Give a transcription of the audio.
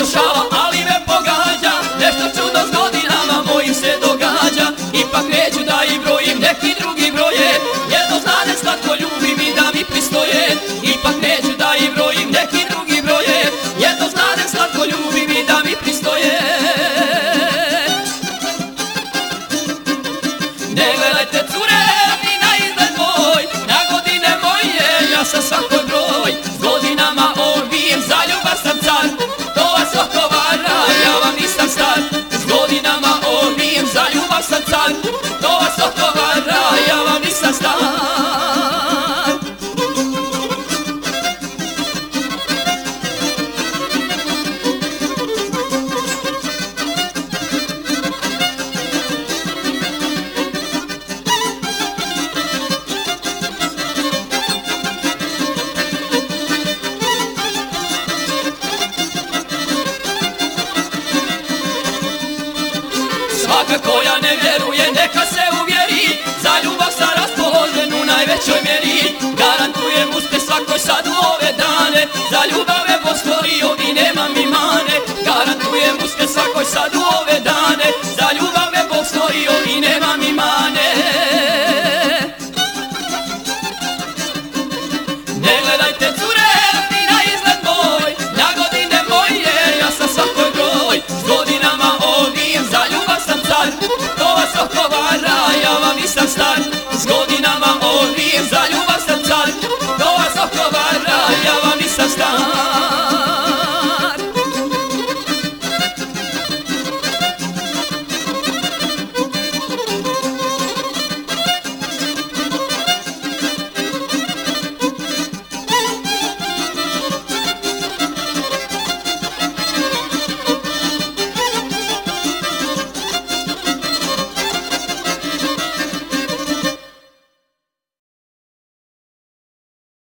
to šala, ali me pogađa. Nešto čudno s godinama mojim se događa. Ipak neću da ih brojim, neki drugi broje. Jedno znane slatko ljubim i da mi pristoje. Ipak neću da ih brojim, neki drugi broje. Jedno znane slatko ljubim i da mi pristoje. Ne gledajte cure mi na izgled moj, na godine moje ja sam svakoj broj. S godinama ovim za ljubav sam car, to vas okovara, ja vam nisam star. S godinama ovim za ljubav sam car, to vas okovara, ja vam nisam star. Svaka koja ne vjeruje neka se uvjeri, za ljubav sam raspoložen u najvećoj mjeri. Garantujem uspjeh svakoj sad u ove dane, za ljubav me postori